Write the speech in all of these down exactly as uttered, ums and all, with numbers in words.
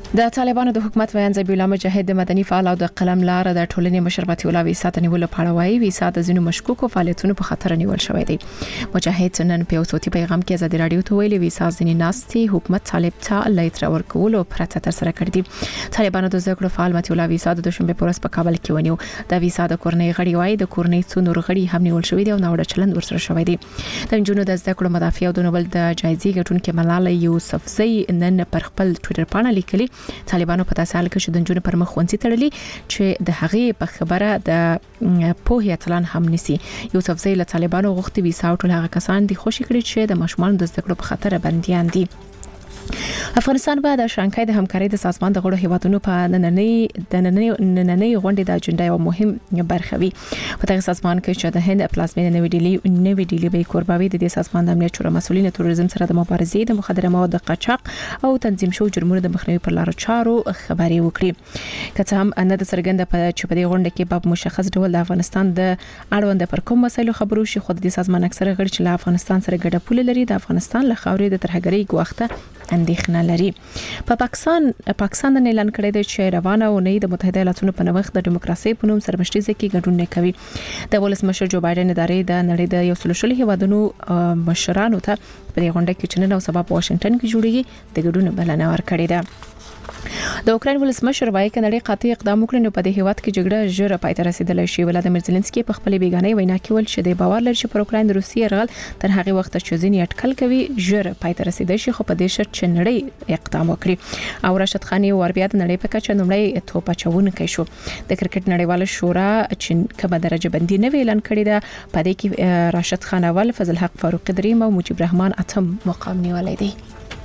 د طالبانو د حکومت ویان ذبیح الله مجاهد د مدني فعال او د قلم لار د ټولنې مشر متي الله ویسا ته نیول په اړه وایي. ویسا د ځینو مشکوکو فعالیتونو په خطر نیول شوی دی. مجاهد نن په صوتي پیغام کې ازادي رادیو ته ویلي ویسا ځینې ناستي حکومت طالب ته لایتر ورکول او پرته تر سره کړی دي. طالبانو د زګړو فعال متي الله ویسا د دوشنبه په ورځ په کابل کې ونیو. د ویسا د کورنۍ غړي وایي د کورنۍ څو نور غړي هم نیول شوی دي او ناوړه چلند ورسره شوی دی. د جنونو د زګړو مدافع او د نوبل د جایزې ګټونکو ملاله یوسفزۍ نن پر خپل ټوئیټر باندې لیکلي طالبانو په تاسال کې شو د جنونو پر مخ ونڅي تړلي چې د هغې په خبره د پوهې اتلان هم نسی. یوسفزۍ له طالبانو غوښتي ویسا ټول هغه کسان دي خوشی کړي چې د مشمول د زګړو په خطر بنديان دي. افغانستان به د شانګهای د همکارۍ د سازمان د غړو هیوادونو په نننۍ د نننۍ غونډې د اجنډا یو مهم برخه وي. په دغه سازمان کې چې د هند پلازمینه نوې ډیلی نوې ډیلی به کورباوي د دې سازمان د امنیت شورا مسولین تروریزم سره د مبارزې د مخدره مواد د قاچاق او تنظیم شوو جرمونو د مخنیوي پر لار چارو خبري وکړي. کته هم ان د سرګند په چې په دې غونډه کې په مشخص ډول د افغانستان د اړوند پر کوم مسایلو خبرو شي. خو د سازمان اکثره غړي چې له افغانستان سره ګډه پوله لري د افغانستان له خاورې د ترهګرۍ ګواښته اندېښنه لري. په پاکستان پاکستان د اعلان کړی دی چې روانه اونۍ د متحده ایالاتونو په نوښت د دیموکراسي په نوم سرمشتي کې ګډون نه کوي. د ولسمشر جو بایدن ادارې د نړۍ د یو سل شل هیوادونو مشرانو ته په دې غونډه کې چې نن او سبا په واشنگټن کې جوړیږي د ګډون بلنه ورکړې ده. د اوکراین ولسمشر وایي چې نړۍ قاطع اقدام وکړي نو په دې هیواد کې جګړه ژر پای ته رسیدلی شي. ولادیمیر زيلنسکي په خپل بیگانه وینا کې ول چې د باور لري چې پر اوکراین د روسیې يرغل تر هغه وخت چې ځینې اټکل کوي ژر پای ته رسیدلی شي. خو په دې شرط چې نړۍ اقدام وکړي. او راشد خاني ور بیا د نړۍ په کچه نومړی توپ اچونکی شو. د کرکټ نړیواله شورا چې کومه درجه بندي نه اعلان کړې ده په دې کې راشد خان اول، فضل حق فاروقي دریم او مجيب رحمان اتم مقام نیولای دی.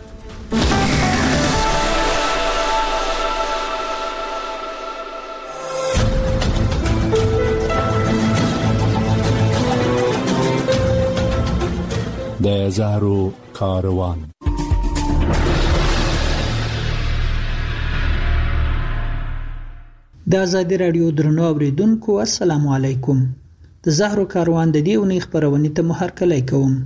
د زهرو کاروان. د آزادی رادیو درنو اوریدونکو السلام علیکم. د زهرو کاروان د دې اونۍ خبرونه ته محرکلی کوم.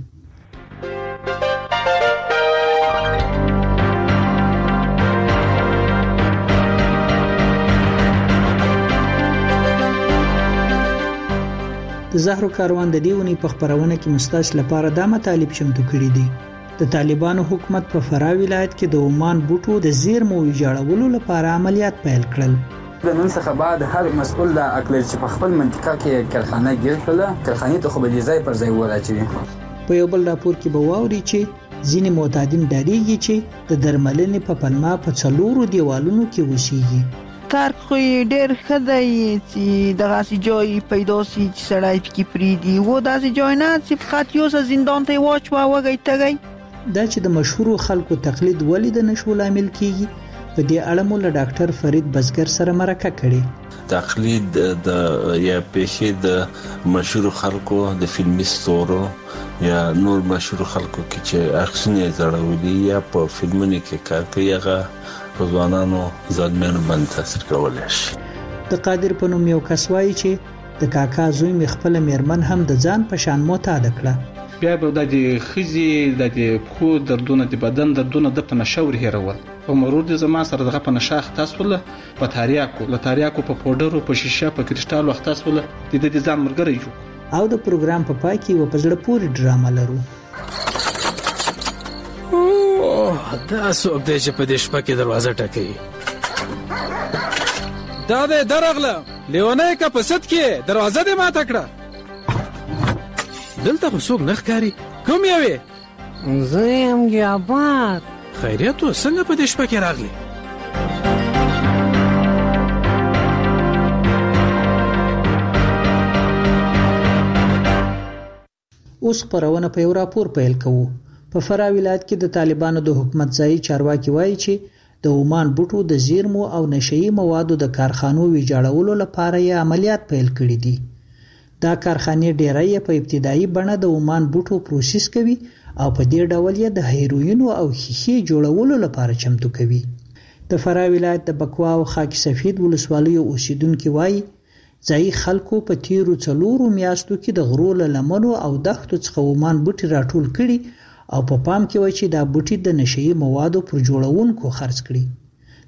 د زهرو کاروان د دیونی په خبرونه کې مستاش لپاره د مطالب چمتو کړي دي. د طالبانو حکومت په فراه ولایت کې د عمان بوټو د زیرمو ویجاړولو لپاره عملیات پیل کړل. د نن څخه بعد هر مسؤل د اقلیر چې په خپل منطقه کې کارخانه جوړ کړله کارخانه ته خو به ځای پر ځای وراچوي. په یو بل راپور کې به واوري چې ځینې معتادین ډاریږي چې د درملنې په پلمه په څلورو دیوالونو کې وسیږي. تر خو ډېر خدای چې دغه سي جوی پیدا سي چې سړی پکې پریدي و داسې جوی نه چې خاطیوس زندان ته واچ وا وګی تګی. دا چې د مشهور خلکو تقلید ولید نشو لامل کیږي. په دې اړه مو له ډاکټر فرید بزګر سره مرکه کړې. تقلید د یا پیښې د مشهور خلکو د فلمي ستورو یا نور مشهور خلکو کې چې اکسونه زړولي یا په فلمونو کې کار کوي هغه ځوانانو ځانمنو باندې تاثیر کولای شي. د قادر په نوم یو کس وایي چې د کاکا زوی می خپل میرمن هم د ځان په شان معتاد کړه. بیا به د خزي د خو دردونه د بدن دردونه د په نشور هیرول او مرور د زما سره دغه په نشاخ تاسو له په تاریاکو له تاریاکو په پودرو په شیشه په کریسټال وخت تاسو له د دې ځان مرګري جو. او د پروګرام په پای کې و په زړه پورې ډرامه لرو. دا څوک دی چې په دې شپه کې دروازه ټکوي؟ دا دې درغله لیونی که په سد کې دروازه دې ماته کړه. دلته خو څوک نه ښکاري. کوم یوې؟ زه یم ګیاباد. خیریت و څنګه په دې شپه کې راغلی؟ اوس خبرونه په یو راپور پیل کوو. په فراه ولایت کې د طالبانو د حکومت ځای چارواکي وایي چې د عمان بوټو د زیرمو او نشئی موادو د کارخانو ویجاړولو لپاره یې عملیات پیل کړي دي. دا کارخانې ډیری په ابتدایي بڼه د عمان بوټو پروسس کوي او په دې ډول یې د هیروین او ښیښې جوړولو لپاره چمتو کوي. د فراه ولایت د بکوا او خاک سفید ولسوالیو اوسیدونکو وایي ځای خلکو په تیرو څلورو میاشتو کې د غرو له لمنو او دښتو څخه عمان بوټي راټول کړي او په پام کې وای چې دا بوټي د نشئی موادو پر جوړونکو خرڅ کړي.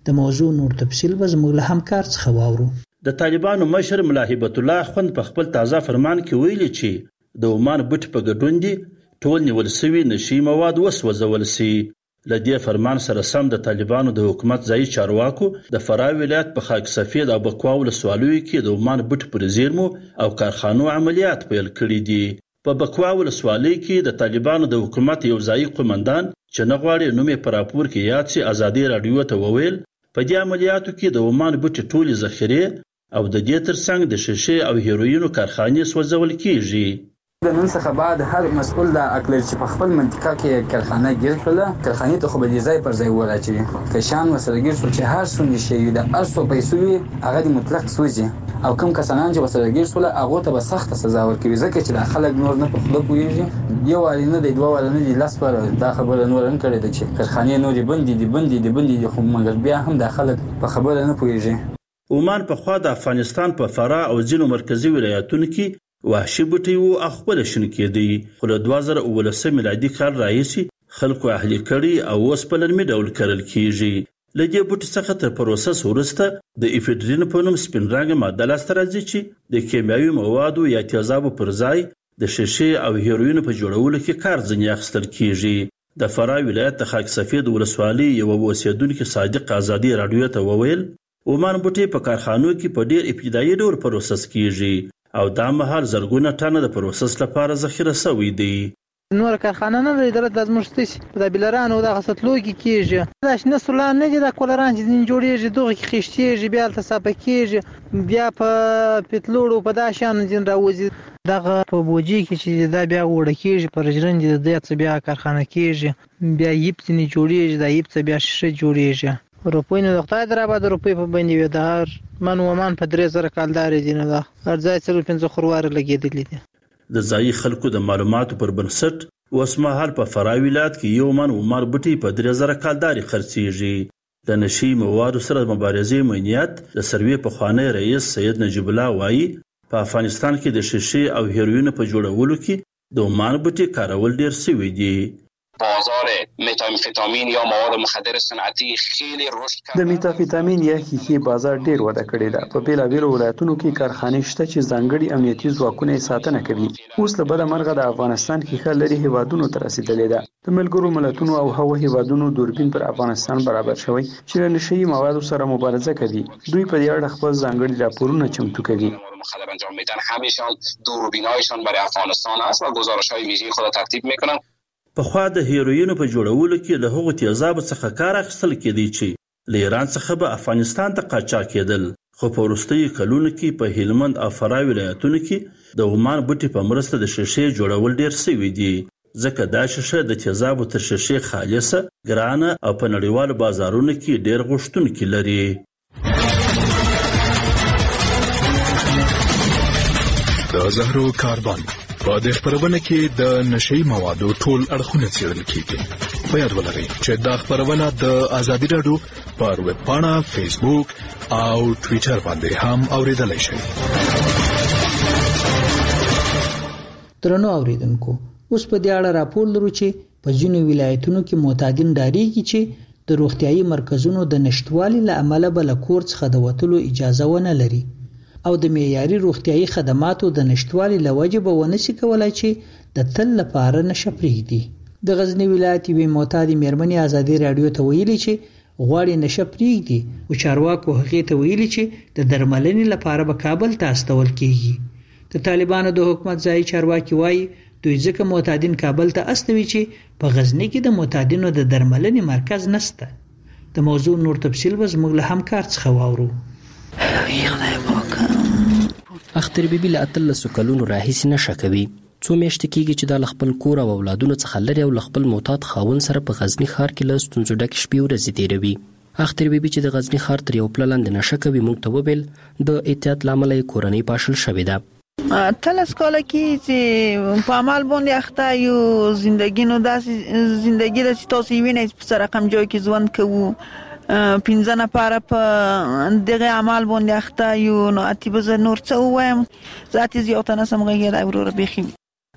د موضوع نور تفصیل به زموږ له همکار څخه واورو. د طالبانو مشر ملا هیبت الله خوند په خپل تازه فرمان کې ویلي چې د عمان بټ په ګډون دي ټول نیول شوي نشي مواد وسوځول شي. له دې فرمان سره سم د طالبانو د حکومت ځایي چارواکو د فراه ولایت په خاک سفید او بکوا ولسوالیو کې د عمان بټ پر زیرمو او کارخانو عملیات پیل کړي دي. په بکوا ولسوالۍ کې د طالبانو د حکومت یو ځایي قومندان چې نه غواړي نوم یې په راپور کې یاد شي ازادي راډیو ته وویل په دې عملیاتو کې د عمان بټ ټولې ذخیرې او د دې ترڅنګ د شیشې او هیروینو کارخانې سوځول کیږي. د نن څخه بعد هر مسؤل د اقلیر چې په خپل منطقه کې کارخانه ګیر کړله کارخانې ته خو به دې ځای پر ځای وراچوي که شیان ورسره ګیر شول چې هر څومره شی وي د هر څو پیسو وي هغه دې مطلق سوځي او کوم کسان چې ورسره ګیر شول هغو ته به سخته سزا ورکوي ځکه چې دا خلک نور نه په خوله پوهېږي یو وارې نه دی دوه واره نه دي لس واره دا خبره نور هم کړې ده چې کارخانې نورې بندې دي بندې دي بندې دي خو مګر بیا هم دا خلک په خبره نه پوهېږي. عمان په خوا د افغانستان په فراه او ځینو مرکزي ولایتونو کې وحشي بوټي وو او خپل شنه کېدی خو له دوه زره اوولسم میلادي کال راهیسې خلکو اهلي کړي او اوس په لرمي ډول کرل کیږي. له دې بوټي څخه تر پروسس وروسته د افیډرین په نوم سپین رنګ ماده لاسته راځي چې د کیمیاوي موادو یا تیزابو پر ځای د شیشې او هیروینو په جوړولو کې کار ځنې اخیستل کیږي. د فراه ولایت د خاک سفید ولسوالۍ یو اوسیدونکي صادق ازادي راډیو ته وویل عمان بوټي په کارخانو کې په ډیر ابتدایي ډول پروسس کیږي او دا مهال زرګونه ټنه د پروسس لپاره ذخیره شوی دی. نور کارخانه نه لري درته د مشتي د بلران او د غسطلو کې کیږي دا شنه سولان نه دي د کولران چې جوړیږي دوه کې خشتيږي بیا تل صاحب کیږي بیا په پتلوړو په داشان جن راوځي دغه په بوجي کې چې دا بیا وړ کیږي پر ژرند د دې بیا کارخانه کیږي بیا یبتنی جوړیږي دا یبت بیا شې جوړیږي. روپوی نه دغه درابه د روپوی په باندې وي د من ومان په درې زره کالدار دي نه ده ارزای څلور پنځه خروار لګیدلې دي. د ځایي خلکو د معلوماتو پر بنسټ اوس مهال په فراه ولایت کې یو من عمر بوټي په درې زره کالداري خرڅیږي. د نشي موادو سره مبارزې امنیت د سروې پخوانی رئیس سید نجیب الله وایي په افغانستان کې د شیشې او هیروینو په جوړولو کې د عمان بوټي کارول ډیر شوی دی. بازار متامفتامین یا مواد مخدر صنعتی خیلی رشد کرده. د متامفتامین یا ښیښې بازار ډیر وده کړې ده. په بیلابیلو ولایتونو کې کارخانې شته چې ځانګړي امنیتي ځواکونه ساتنه کوي. اوس له بده مرغه د افغانستان ښیښه لري هیوادونو ته رسیدلې ده. د ملګرو ملتونو او هغو هیوادونو دوربین پر افغانستان برابر شوی چې له نشهیي موادو سره مبارزه کوي. دوی په دې اړه خپل ځانګړي راپورونه چمتو کوي. مخدر انجام میدن همیشان دوربینایشان برای افغانستان است و گزارش‌های ویژه خود ترتیب میکنن. په خوا د هیروینو په جوړولو کې له هغو تیزابو څخه کار اخیستل کېدی چې له ایران څخه به افغانستان ته قاچاق کېدل خو په وروستیو کلونو کې په هلمند او فراه ولایتونو کې د عمان بوټي په مرسته د شیشې جوړول ډیر شوي دي ځکه دا شیشه د تیزابو تر شیشې خالصه ګرانه او په نړیوالو بازارونو کې ډیر غوښتونکي لري. د زهرو کاربن په دې خبرونه کې د نشي موادو ټول اړخونه څېړل کیږي. په یاد ولرئ چې دا خبرونه د ازادي راډیو پر ویب پاڼه، فیسبوک او ټوئیټر باندې هم اوریدلای شئ. درنو اوریدونکو اوس په دې اړه راپور لرو چې په ځینو ولایتونو کې معتادین ډاریږي چې د روغتیايي مرکزونو د نشټوالي له امله بل کور څخه د وتلو اجازه ونه لري او د معیاري روغتیايي خدماتو د نشټوالي لوجه به ونشي کولای چې د تل لپاره نشه پرېږدي. د غزنی ولایت یوې معتادې مېرمنې ازادي راډیو ته ویلي چې غواړي نشه پرېږدي او چارواکو هغې ته ویلي چې د درملنې لپاره به کابل ته استول کیږي. د طالبانو د حکومت ځایي چارواکي وایي دوی ځکه معتادین کابل ته استوي چې په غزنی کې د معتادینو د درملنې مرکز نشته. د موضوع نور تفصیل به زموږ له همکار څخه واورو. اختر بیبي له اتلسو کلونو راهیسې نشه کوي. څو میاشتې کېږي چې دا له خپل کور او اولادونو څخه لرې او له خپل معتاد خاوند سره په غزني ښار کې له ستونزو ډکې شپې ورځې تېروي. اختر بیبي چې د غزني ښار تر یو پله لاندې نشه کوي موږ ته وویل د احتیاط له امله یې کورنۍ پاشل شوې ده. اتلس کاله کې چې په عمل باندې اخته یو زندگی نو داسې زندگی داسې تاسو یې وینئ په څه رقم جای کې ژوند کوو پنځه نفره په دغه عمل باندې اخته یو نو اتي به زه نور څه ووایم زه اتې زیاته نسم غږېدی وروره بیخي.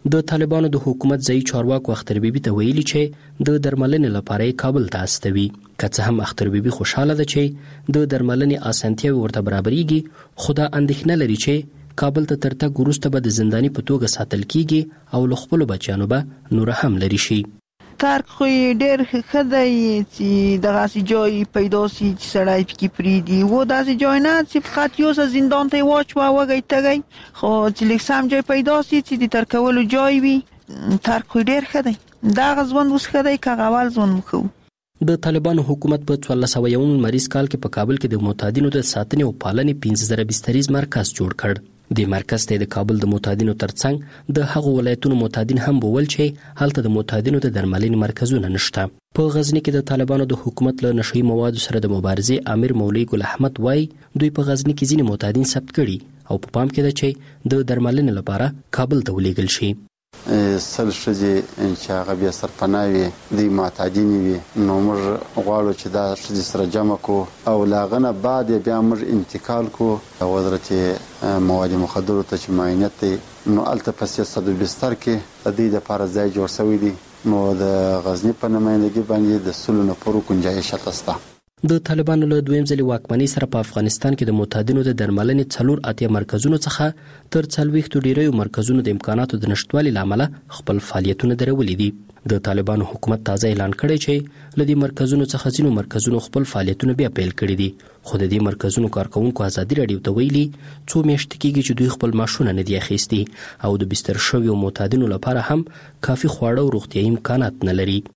د طالبانو د حکومت ځای چارواکو اختر بیبي ته ویلي چې د درملنې لپاره کابل ته استوي. که څه هم اختر بیبي خوشاله ده چې د درملنې اسانتیاوې ورته برابرېږي، خو دا اندېښنه لري چې کابل ته تر تګ وروسته به د زنداني په توګه ساتل کیږي او له خپلو بچیانو به نور هم لرې شي. ترک خو ډېر ښه دی چې دغسې جای پیدا سي چې سړی پکې پرېږدي، و داسې جای نه چې فقط یو څه زندان ته یې واچوه وږی تږی، خو چې لږ سم جای پیدا سي چې د تر کولو جای وي. ترک خو ډېر ښه دی، دغه ژوند اوس ښه دی که هغه اول ژوند مو ښه و. د طالبانو حکومت په څوارلس سوه یو لمریز کال کې په کابل کې د معتادینو د ساتنې او پالنې پنځه زره بستریز مرکز جوړ کړ. د مرکز ته د کابل د معتادینو ترڅنګ د هغو ولایتونو معتادین هم بوول چې هلته د معتادینو د درملنې مرکزونه نشته. په غزنی کې د طالبانو د حکومت له نشئی موادو سره د مبارزې امیر مولوی ګل احمد وای دوی په غزنی کې ځینې معتادین ثبت کړي او په پام کې ده چې د درملنې لپاره کابل ته ولېږل شي. سل ښځې چې هغه بیا سرپناه وي، دوی معتادینې وي، نو موږ غواړو چې دا ښځې سره جمع کړو او له هغه نه بعد یې بیا موږ انتقال کړو وزارت مواد مخدرو ته چې معاینت دی، نو هلته په سیاست بستر کې د دوی دپاره ځای جوړ شوی دی. نو د غزني په نمایندګي باندې د سلو نفرو ګنجایش هلته شته. د طالبانو له دویم ځلې واکمنۍ سره په افغانستان کې د معتادینو د درملنې څلور اتیا مرکزونو څخه تر څلوېښتو ډیریو مرکزونو د امکاناتو د نشتوالي له امله خپل فعالیتونه درولي دي. د طالبانو حکومت تازه اعلان کړی چې له دې مرکزونو څخه ځینو مرکزونو خپل فعالیتونه بیا پیل کړي دي، خو د دې مرکزونو کارکوونکو ازادي راډیو ته ویلي څو میاشتې کېږي چې دوی خپل معاشونه نه دي اخیستي او د بستر شویو معتادینو لپاره هم کافي خواړه او روغتیایي امکانات نه لري.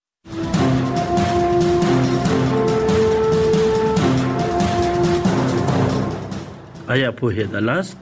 آیا پوهېدلاست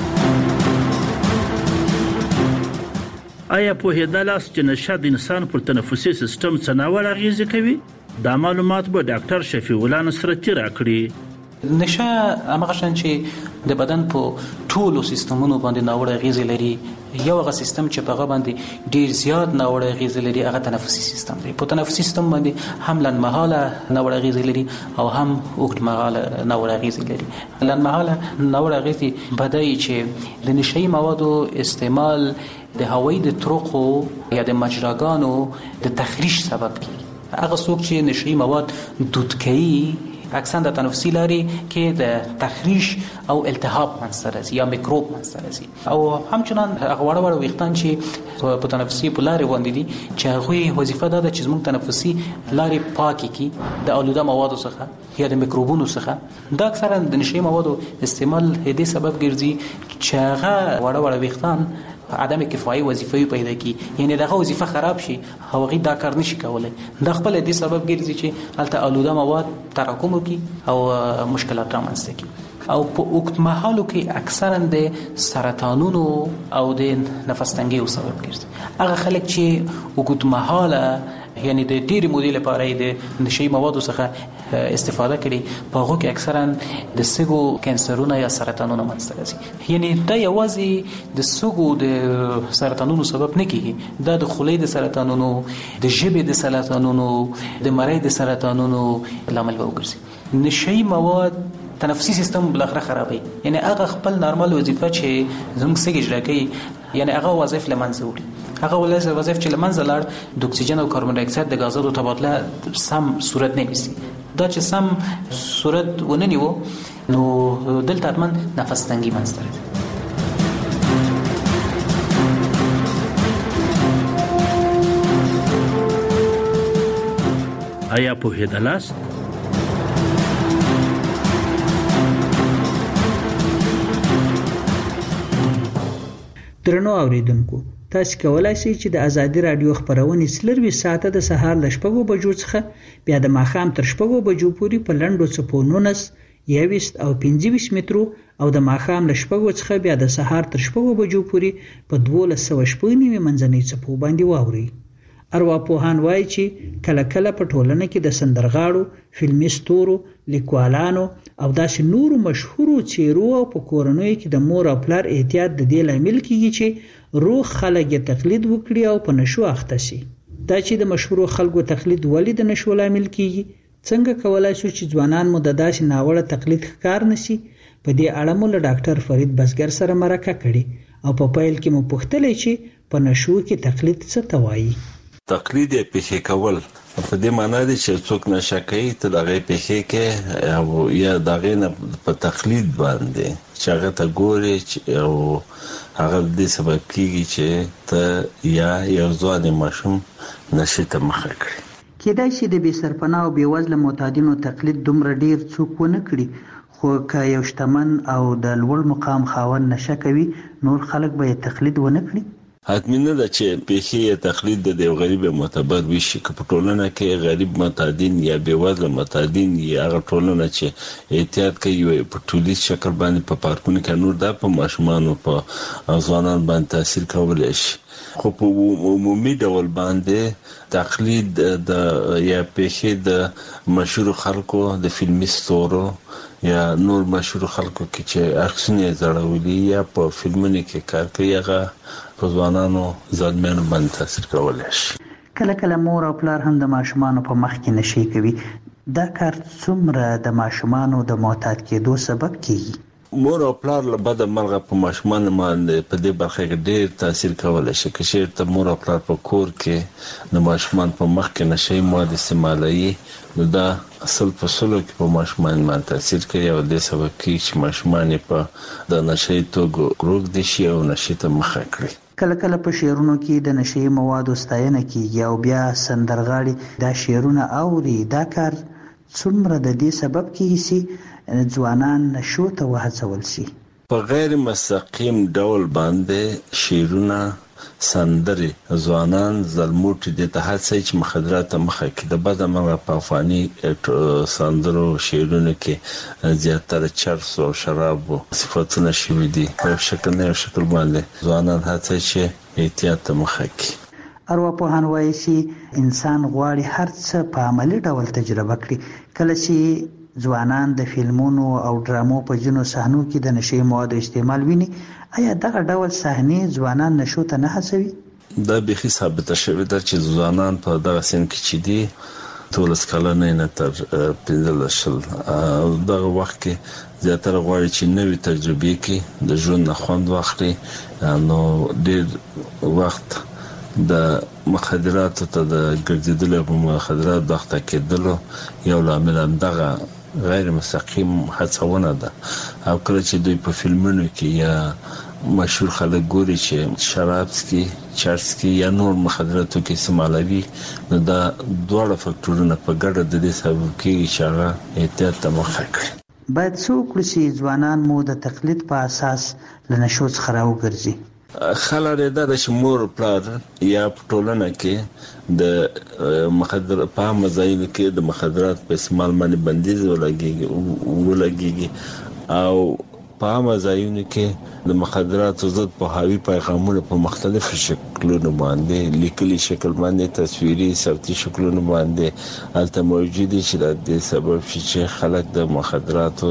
آیا پوهېدلاست چې نشه د انسان پر تنفسي سیستم څه ناوړه اغېزې کوي؟ دا معلومات به ډاکټر شفیع الله نصرتي راکړي. نشه هغه شان چې د بدن په ټولو سیستمونو باندې ناوړه اغېزې لري. یو هغه سیستم چې په هغه باندې ډیر زیات ناوړه اغېزې لري هغه تنفسي سیستم دی. په تنفسي سیستم باندې هم لنډمهاله ناوړه اغېزې لري او هم اوږدمهاله ناوړه اغېزې لري. لنډمهاله ناوړه اغېزې بدای چې د نشئی موادو استعمال د هوایي د طرقو یا د مجراګانو د تخریش سبب کیږي. هغه څوک چې نشئی مواد دود کوي اکثر د تنفسي لارې کې د تخریش او التهاب منځته راځي یا میکروب منځته راځي او همچنان هغه وړه وړه ویښتان چې په تنفسي په لارې باندې دي چې هغوی وظیفه دا ده چې زموږ تنفسي لارې پاکې کړي د آلوده موادو څخه یا د میکروبونو څخه. دا اکثرا د نشئی موادو استعمال دې سبب ګرځي چې هغه وړه وړه ویښتان عدم کفایي وظیفه پیدا کی، یعنی دغه وظیفه خراب شي او هغه دا کار نشي کولای. د خپل دې سبب ګرځي چې الته آلوده مواد تراکم وکي او مشکلات رامنځته کی او په وخت مهالو کې اکثرا د سرطانونو او د نفس تنګي سبب ګرځي. هغه خلک چې وخت مهاله یعنی د ډېری مودې لپاره د نشئی موادو څخه استفاده کړي په هغه کې اکثرا د سږو کانسرونه یا سرطانونه منځته راځي. یعنی دا یوازې د سږو د سرطانونو سبب نه کیږي، دا د خولې د سرطانونو، د ژبې د سرطانونو، د مرۍ د سرطانونو لامل وګرځي. نشئی مواد تنفسي سیستم بلخره خرابوي، یعنی هغه خپل نارمل وظیفه چې زموږ سږي اجرا کوي یعنی هغه وظایف له منځه وړي. هغه وظایف چې له منځه لاړ د اکسیجن او کاربن ډای اکساید د غازونو تبادله سم صورت نه نیسي. دا چې سم صورت ونه نیو نو دلته حتما نفس تنګي منځته راځي. آیا پوهېدلاست؟ درنو اوریدونکو، تاسو کولای شئ چې د ازادي رادیو خبرونه څلروي ساعته د سهار ل شپږو بجو څخه بیا د ماښام تر شپږو بجو پورې په لنډو څپو نونس یویشت او پنځه ویشت مترو او د ماښام ل شپږو څخه بیا د سهار تر شپږو بجو پورې په دولس سوه شپږ نوي منځنۍ څپو باندې واوري. ارواپوهان وایي چې کله کله په ټولنه کې د سندرغاړو، فلمي ستورو، لیکوالانو او داسې نورو مشهورو څیرو او په کورنیو کې د مور او پلار احتیاط د دې لامل کیږي چې روغ خلک یې تقلید وکړي او په نشو اخته شي. دا چې د مشهورو خلکو تقلید ولې د نشو لامل کیږي، څنګه کولای شو چې ځوانان مو د داسې ناوړه تقلید ښکار نشي؟ په دې اړه مو له ډاکټر فرید بزګر سره مرکه کړې او په پیل کې مو پوښتلې چې په نشو کې تقلید څه ته وایي. تقلید یې پیښې کول په دې معنی دی چې څوک نشه کوي ته دغه پیښې کې او یا دغه نه په تقلید باندې چې هغه ته ګوري او هغه دې سبب کیږي چې ته یا یو ځوان ماشوم نشه ته مخه کړي. کېدای شي د بې سرپناه او بې وزله معتادینو تقلید دومره ډیر څوک ونه کړي، خو که یو شتمن او د لوړ مقام خاوند نشه کوي نور خلک به یې تقلید ونه کړي. حتمی نه ده چې پیښې تقلید د یو غریب معتبر وشي که په ټولنه کې غریب معتادین یا بې وزله معتادین یا هغه ټولنه چې احتیاط کوي په ټولیز شکل باندې په پارکونو کې نور د په ماشومان او په ځوانان باندې تاثیر کولای شي، خو په عمومي ډول باندې تقلید د یا پیښې د مشهور خلکو د فلمي ستورو یا نور مشهور خلکو کې چې اکسونه زړولي یا په فلمونو کې کار کوي هغه په ځوانانو ځلمنو باندې تاثیر کولای شي. کله کله مور او پلار هم د ماشومانو په مخ کې نشي کوي. دا کار څومره د ماشومانو د معتاد کېدو سبب کیږي؟ مور او پلار له بده مرغه په ماشومان باندې په دې برخه کې ډېر تاثیر کولای شي. که چېرته مور او پلار په کور کې د ماشومان په مخ کې نشي مواد استعمالوي نو دا اصل په سلو کې په ماشومان باندې تاثیر کوي او د سبب کې چې ماشومان په د نشي توګه ګروګ دي شي او نشي ته مخه کړي. کله کله په شعرونو کې د نشي موادو ستاینه کیږي او بیا سندرغاړي دا شعرونه اوري. دا کار څومره د دې سبب کیږي چې ځوانان نشو ته وهڅول شي؟ په غیر مستقیم ډول باندې شعرونه سندري ځوانان زلموټي د ته هڅه چې مخدرات مخه کې د بده مرغه په افغاني سندرو شعرونو کې زیاتره چرس او شراب صفاتونه شوي دي په شکل نه شکل باندې ځوانان هڅه چې احتیاط مخه کې. ارواپوهان وایي چې انسان غواړي هر څه په عملی ډول تجربه کړي. کله چې ځوانان د فلمونو او ډرامو په جنو صحنو کې د نشي موادو استعمال ویني، آیا دغه ډول صحنې ځوانان نشو ته نه هڅوي؟ دا به ثابت شوی ده چې ځوانان په دغه سن کې چې دي ټول سکالنه نه تر پنځه شل دغه وخت کې زیاتره غواړي چې نوې تجربې کې د ژوند خوند واخلي، نو ډېر وخت د مخدراتو ته د ګرځیدلو په مخدرات دغه کېدلو یو لامل هم دغه غیر مستقیم هڅونه ده. او کله چې دوی په فلمونو کې یا مشهور خلک ګوري چې شراب څکي، چرس څکي یا نور مخدراتو کې استعمالوي، نو دا دواړه فکټورونه په ګډه د دې سبب کېږي چې هغه احتیاط ته مخه کړي. باید څوک چې ځوانان مو د تقلید په اساس له نشو څخه راوګرځي. خلاره دا چې مور پلار یا په ټولنه کې د مخدر په مزایل کې د مخدرات په استعمال باندې بندیز ولګي ولګي او په مزایل کې د مخدرات ضد په هاوی پیغامونه په مختلفو شکلونو باندې لیکلي شکل باندې تصویري صوتي شکلونو باندې الته موجود دي چې د دې سبب شي چې خلک د مخدراتو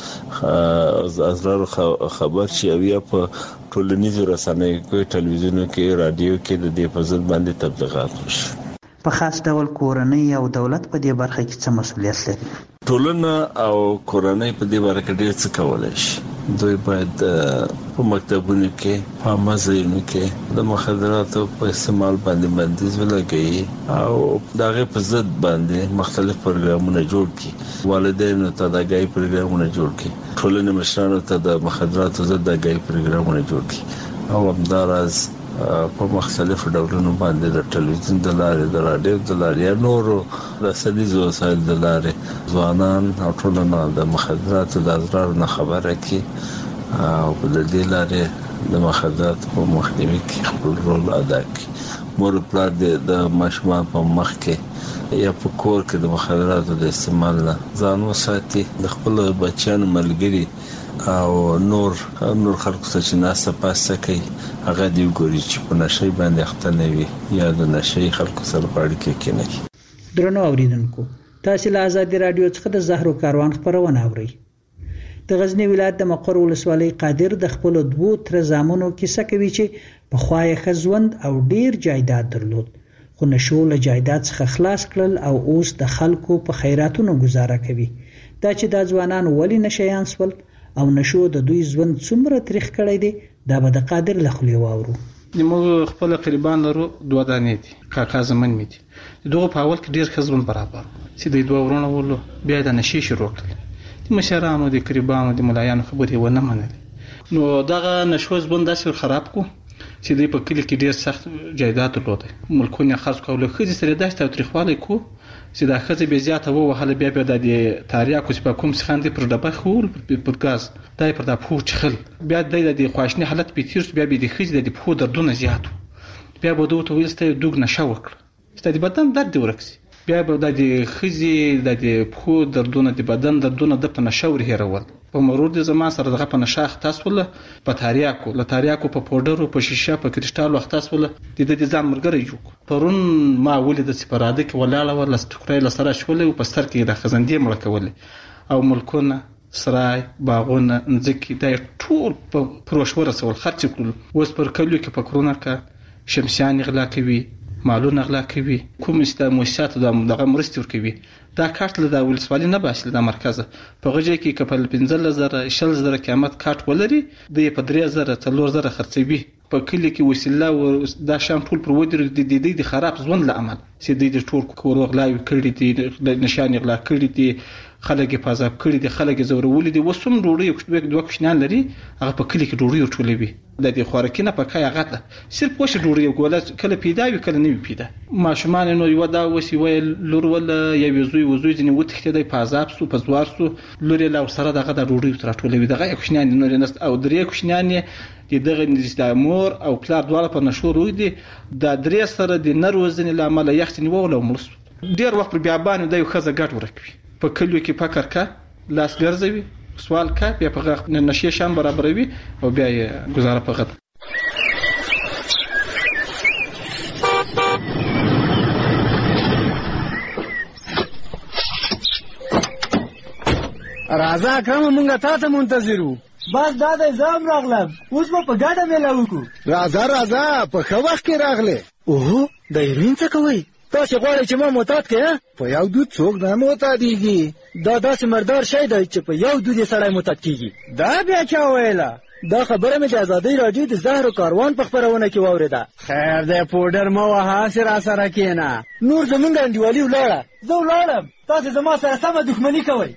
د اضرار خبر شي او یا په ټولنیزو رسنیو کې، ټلویزیونو کې، رادیو کې د دې په ضد باندې تبلیغات وشي. په خاص ډول کورنۍ او دولت په دې برخه کې څه مسؤلیت لري؟ ټولنه او کورنۍ په دې برخه کې ډېر څه کولای شي. دوی باید په مکتبونو کې، په مزایونو کې د مخدراتو په استعمال باندې بندیز ولګوي او دغه په ضد باندې مختلف پروګرامونه جوړ کړي. والدینو ته د غي پروګرامونه جوړ کړي، ټولنې مشرانو ته د مخدراتو ضد د غي پروګرامونه جوړ کړي او همداراز په مختلفو ډولونو باندې د ټلویزیون د لارې، د رادیو د لارې یا نورو رسنیزو وسایل د لارې ځوانان او ټولنه د مخدراتو د اضرارو نه خبره کړي او د دې لارې د مخدراتو په مخنیوي کې خپل رول ادا کړي. مور پلار د ماشومان په مخ کې یا په کور کې د مخدراتو د استعمال نه ځان وساتي، د خپل بچیانو ملګري او نور نور خلکو ته چې ناسه پاسه کوي هغه دی ګوري چې په نشي باندې اخته نه وي یا د نشي خلکو سره پاړ کې کې نه. درنو اوریدونکو، تاسو له آزادي رادیو څخه د زهرو کاروان خبرونه اورئ. د غزنی ولایت د مقر ولسوالۍ قادر د خپل دوو تر زامنو کیسه کوي چې په خوای خزوند او ډیر جایداد درلود، خو نشو له جایداد څخه خلاص کړل او اوس د خلکو په خیراتونو گزاره کوي. دا چې د ځوانان ولی نشيان سول او نشو د دوی ژوند څومره تاریخ کړی دی دا به د قادر له خولې واورو. موږ خپل قربان لرو دوه دانې دي کاکا زمن مې دي دغه په اول کې ډیر خزرون برابر چې د دوه ورونو ولو بیا د نشي شروع کړل د مشرانو د قربانو د ملایانو خبرې ونه منلې نو دغه نشوز بند داسې خراب کو چې د په کلی کې ډیر سخت جایداد درلود ملکونه خرڅ کول خو دې سره داسې تاریخوالي کو چې دا خزه به زیاته وو وهله بیا بیا د تاریخ په کوم څخه د پر دبه خول په ګاز دای پر د پوچ خل بیا د خواشنی حالت په تیر بیا به د خزه د پخو دردونه زیات بیا به دوه ویلسته دوګ نشه وکړه ستاسو بدن درد ورکسي بیا به د خزه د پخو دردونه د بدن دردونه د په نشور هیرول په مرور د زمان سره دغه په نشاخ تاسو له په تاریاکو له تاریاکو په پودرو په شیشه په کریسټال وخت تاسو له د دې ځان مرګري جو پرون ما ولید د سپراده کې ولاله ور لستکرای لسره شولې او په ستر کې د خزندې مړ کولې او ملکونه سرای باغونه نځکې د ټول په پروشور سره خرچ کړل اوس پر کلیو کې په کرونا کې شمسیان غلا کوي مالونه غلا کوي کوم است مؤسسات دغه مرستې ورکوي دا کارت له د ولسوالۍ نه باسي د مرکز په غږی کې کپل پنځل زره شل زره قیامت کارت ولري د په درې زره څلور زره خرڅوي په کلی کې وسیله او دا شام ټول پر ودر د دې د خراب ځوند لامل چې د ټول کور غلاوي کړی دي نشان غلا کړی دي خلک په عذاب کړی دي خلک زورولې دي وسوم ډوړی یو دوه کوشنان لري هغه په کلی کې ډوړی ټولوي د دې خوراکینه په کای هغه صرف پوښ ډوړی ګول کله پیدا وی کله نه پیدا ماشومان نو یو دا وسی وی لور ول یو زوی وزوی ځنی وتخته د په عذاب سو په زوار سو لوري لا سره دغه د ډوړی تر ټولوي دغه کوشنان نو نست او درې کوشنان د دغه نږدې مور او پلار دواړه په نشور وي دي د درې سره د نروزنې لامل یختنی وول او مرس ډیر وخت بیا باندې د خزه ګټ ورکوي په کلیو کې فکر کا لاس ګرځوي سوال کا بیا په نشي شان برابروي او بیا یې گزاره په غد راځه کوم مونږه تاسو منتظرو بس دا د زام راغلم اوس په ګډه مېلا وکړو راځه راځه په خو وخت کې راغله اوه د ایرین څه کوي تاسو غواړئ چې ما معتاد کړئ په یو دود څوک نه معتادیږي دا داسې مردار شی دی چې په یو دود سړی معتاد کیږي دا بیا چا ویله دا خبره مې د ازادۍ راډیو د زهر کاروان په خبرونه کې واورېده خیر دی پوډر مه وهه هسې راسره کښېنه نور زمونږ انډیوالي ولاړه زه ولاړم تاسې زما سره سمه دښمني کوئ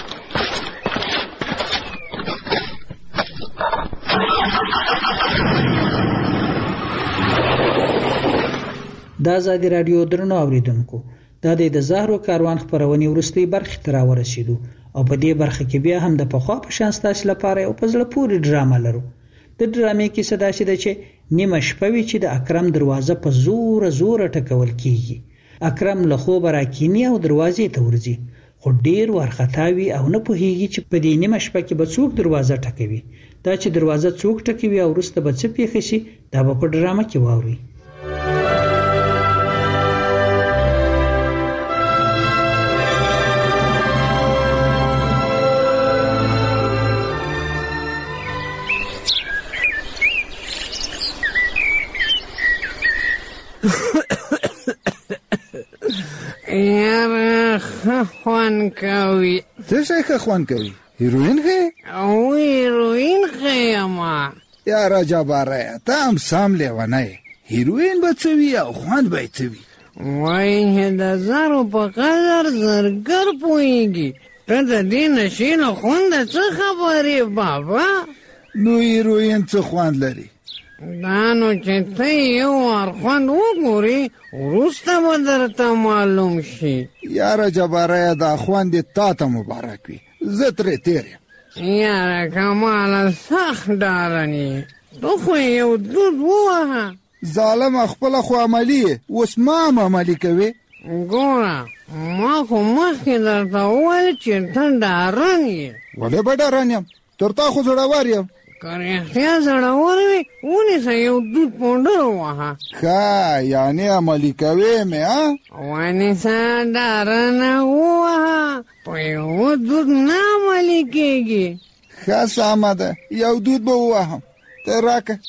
د ازادي رادیو درنو اوریدونکو دا د زهرو کاروان خبرونه ورستي برخه تر ورسېدو او په دې برخه کې بیا هم د پخوا په شان ستاسو لپاره یو پزله پوری ډرامه لرو د ډرامې کې صدا شي د چې نیمه شپه وی چې د اکرم دروازه په زور زور ټکول کیږي اکرم له خوب راکینی او دروازې ته ورځي خو ډیر ورختاوي او نه پوهیږي چې په دې نیمه شپه کې به څوک دروازه ټکوي دا چې دروازه څوک ټکوي او ورسته به څه پیښ شي دا به په ډرامه کې واوري یاره خوان کوي څه شي ښه خوان کوي هیروین ښه او هیروین ښه اما یاره جباره ته هم سم لیونی هیروین به څه وي او خوند به یې څه وي وایي چې د زرو په قدر زرګر پوهېږي ته د دې نشې له خونده څه خبرې بابا نو هیروین څه خوند لري دا نو چې ته یو وار خوند وګورې وروسته به درته معلوم شي یاره جباره دا خوند دې تا ته مبارک وي زه ترې تېر یم یاره کماله سخت ډارن یې تو خو یو دود ووهه ظالمه خپله خو عملي یې اوس ما هم عملي کوې ګوره ما خو مخکې درته وویل چې ته ډارن یې ولې به ډارن یم تر تا خو زړور یم که رښتیا زړور وي ونیسه یو دود پونډر ووهه ښه یعنې عملي کوې مې ها ونیسه ډارنه ووهه په یو دود نه عملي کېږي ښه سمه ده یو دود به ووهم ته راکه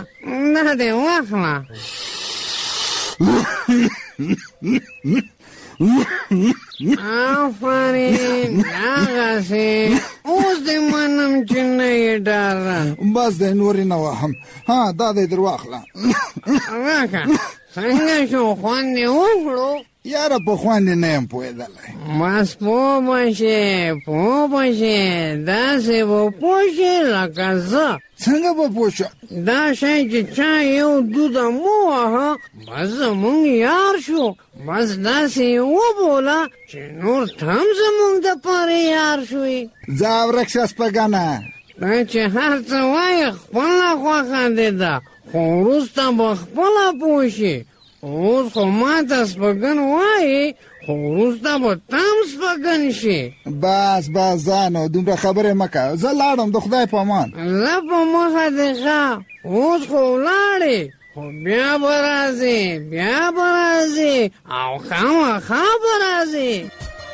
دا دې واخله آفرین هغسې اوس دې منم چې نه یې ډارن. بس دی نورې نه وهم. ها دا دی در واخله. راکه څنګه شو خوند یې وکړو؟ یاره په خوند نه یم پوهېدلی. بس پوه به شې پوه به شې داسې به پوه شې لکه زه. څنګه به پوه شم؟ دا شی چې چا یو دوده مو وهه بس زمونږ یار شو. بس داسې یې وبوله چې نور ته هم زمونږ دپاره یار شوې. ځه ورک شه سپږنه. دا چې هر څه وایې خپله خوښه دې ده خو وروسته به خپله پوه شي. اوس خو ما ته سپږن وایي خو وروسته به ته هم سپږن شي. بس بس ځه نو دومره خبرې مه کوه. زه لاړم د خدای په امان. زه په مخه دې ښه. اوس خو ولاړې خو بیا به راځې بیا به راځې او خامخا به راځې.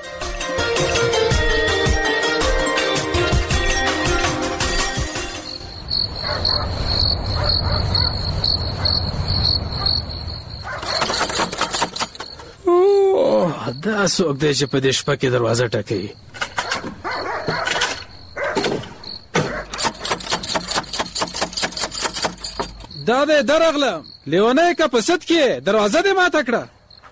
دا څوک دی چې په دې شپه کې دروازه ټکوي؟ دا دی درغلم لیونی که په سد کې دروازه دې ماته کړه.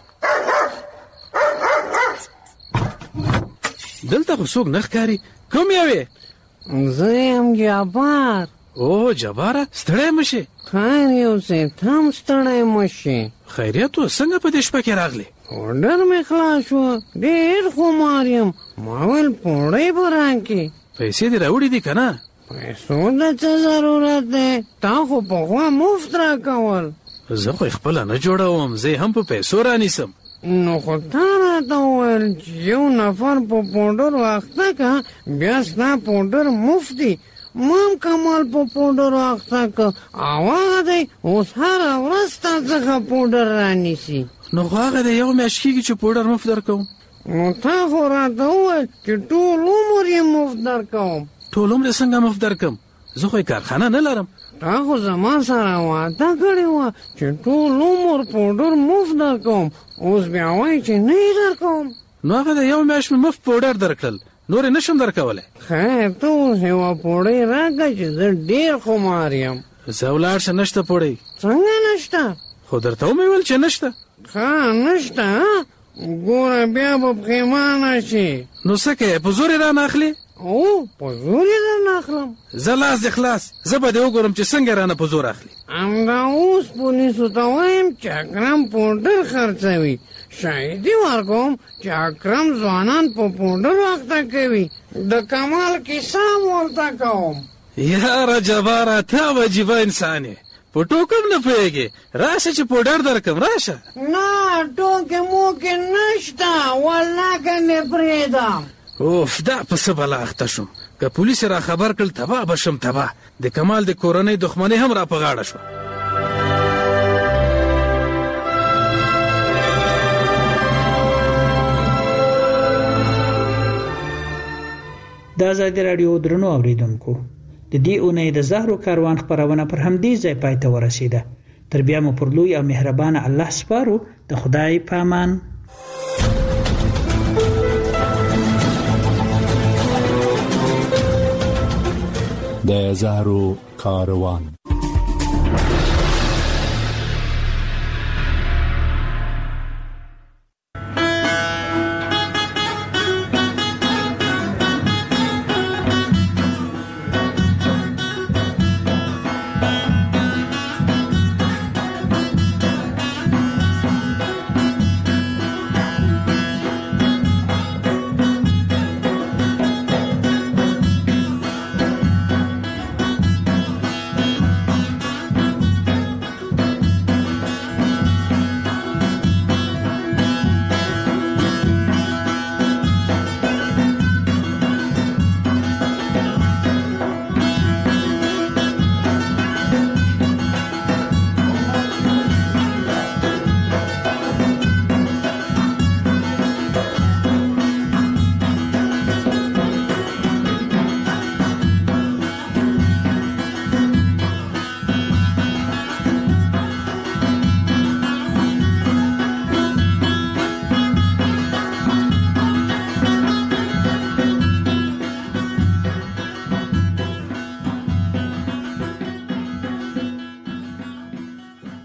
دلته خو څوک نه ښکاري. کوم یو یې؟ زه یم جبار. او جباره ستړی مه شې. خیر یوسې ته هم ستړی مه شې. خیریت و څنګه په دې شپه کې راغلې؟ پوډر مې خلاص شو ډېر خمار یم. ما ویل پوډۍ به راکړې. پیسې دې راوړې دي که نه؟ پیسو ته څه ضرورت دی؟ تا خو پخوا مفت راکول. زه خو یې خپله نه جوړوم. زه هم په پیسو رانیسم. نو خو تا راته وویل چې یو نفر په پوډر واخته که بیا ستا پوډر مفت دی. ما هم کمال په پوډر واخته که او هغه دی اوس هره ورځ تا څخه پوډر رانیسي. نو خو هغه د یو میاشت کېږي چې پوډر مفت درکوم. نو تا خو راته وویل چې ټول عمر یې مفت درکوم. ټول عمر یې څنګه مفت درکم؟ زه خو یې کارخانه نه لرم. تا خو زما سره وعده کړې وه چې ټول عمر پوډر مفت درکوم. اوس بیا وایي چې نه یې درکوم. نو هغه د یو میاشت مې مفت پوډر درکړل نور یې نشم درکولی. خیر ته اوس یوه پوډۍ راکړه چې زه ډېر خمار یم. زه ولاړ شه نشته پوډۍ. څنګه نشته؟ خو درته ومې ویل چې نشته. ښه نشته. ګوره بیا به پښیمانه شي. نو څه کوې په زور یې رانه اخلې؟ او په زور یې درنه اخلم. زه لاس دې خلاص. زه به دې وګورم چې څنګه رانه په زور اخلي. همدا اوس پولیسو ته وایم چې اکرم پوډر خرڅوي. شاهدي ورکوم چې اکرم ځوانان په پوډر واخته کوي. د کمال کیسه ورته کوم. یاره جباره ته عجیبه انسان یې. په ټوکم نه پوهېږې. راشه چې پوډر درکم راشه. نه ټوکې موکې نشته والله که مې پرېږدم. اوف دا په څه بلا اخته شوم. که پولیس را خبر کړل تباه به شم تباه. د کمال د کورنۍ دښمنۍ هم را په غاړه شوه. د ازادي راډیو درنو اوریدونکو د دې اونۍ د زهرو کاروان خبرونه پر همدې ځای پای ته ورسیده. تر بیا مو پر لوی او مهربان الله سپارو. د خدای په امان. د زهرو کاروان